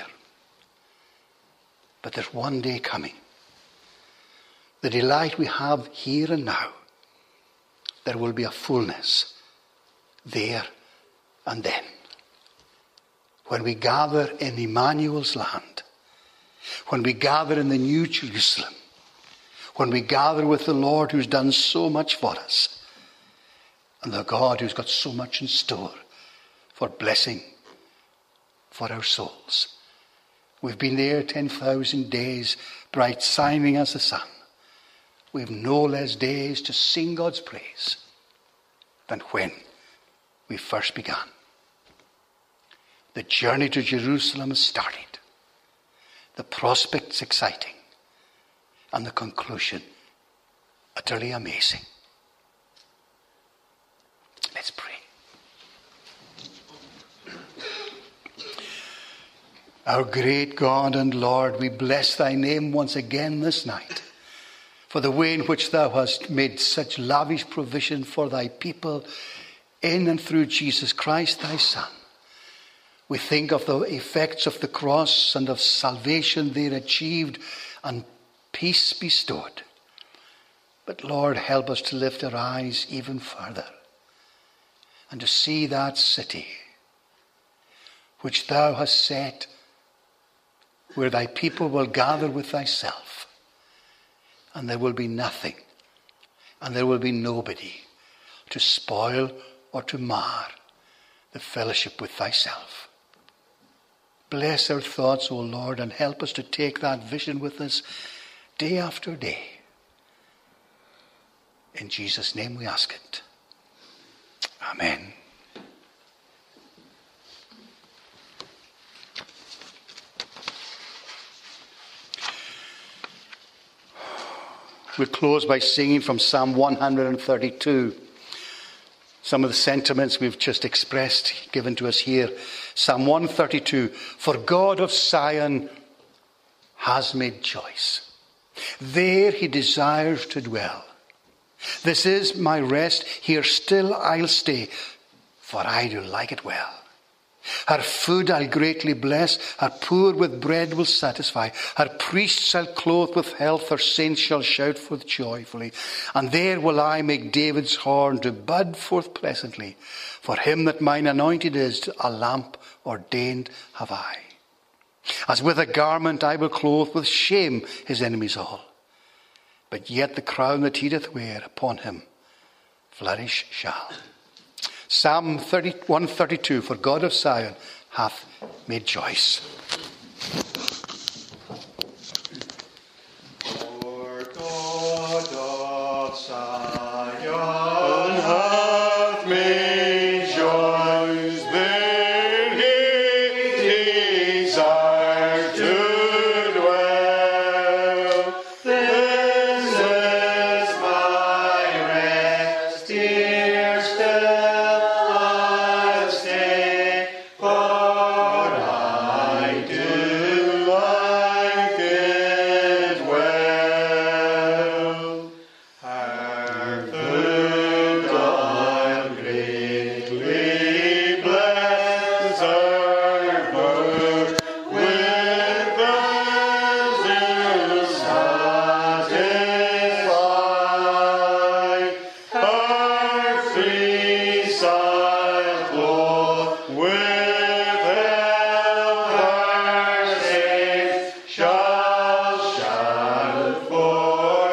But there's one day coming. The delight we have here and now, there will be a fullness there and then. When we gather in Emmanuel's land, when we gather in the new Jerusalem, when we gather with the Lord who's done so much for us, and the God who's got so much in store for blessing for our souls. We've been there ten thousand days, bright shining as the sun. We have no less days to sing God's praise than when we first began. The journey to Jerusalem has started. The prospect's exciting. And the conclusion utterly amazing. Let's pray. Our great God and Lord, we bless thy name once again this night for the way in which thou hast made such lavish provision for thy people in and through Jesus Christ, thy Son. We think of the effects of the cross and of salvation there achieved and peace bestowed. But Lord, help us to lift our eyes even further and to see that city which thou hast set where thy people will gather with thyself, and there will be nothing, and there will be nobody to spoil or to mar the fellowship with thyself. Bless our thoughts, O Lord, and help us to take that vision with us day after day. In Jesus' name we ask it. Amen. We'll close by singing from Psalm one thirty-two. some of the sentiments we've just expressed, given to us here. Psalm one thirty-two, for God of Zion has made choice. There he desires to dwell. This is my rest, here still I'll stay, for I do like it well. Her food I'll greatly bless, her poor with bread will satisfy. Her priests I'll clothe with health, her saints shall shout forth joyfully. And there will I make David's horn to bud forth pleasantly. For him that mine anointed is, a lamp ordained have I. As with a garment I will clothe with shame his enemies all. But yet the crown that he doth wear upon him flourish shall. Psalm one thirty-two, for God of Zion hath made choice. For God of Zion hath made choice, there he desires to dwell. This is my rest, here still I stay, for I do like it well. Her food I'll greatly bless, her bird with pleasure satisfy. Her fleece I'll clothe with health, her saints shall shout for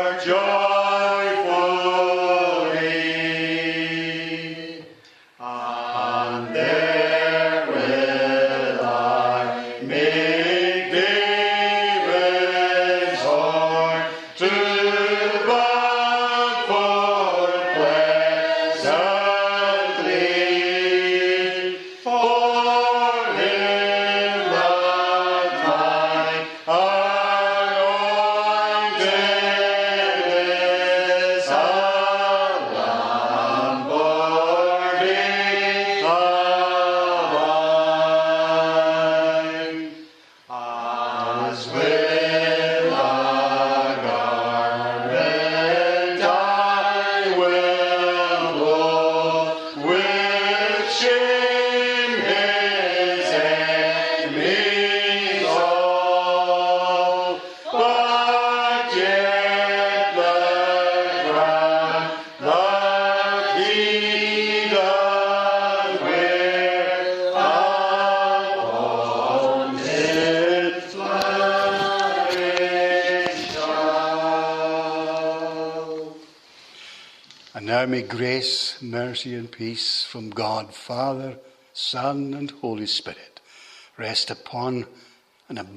joyfully. And there will I make David's horn to bud forth pleasantly. For him that mine anointed is, a lamp ordained have I. As with a garment I will clothe with shame his enemies all. But yet the crown that he doth wear upon his flourish shall. And now may grace, mercy, and peace from God, Father, Son, and Holy Spirit rest upon and abide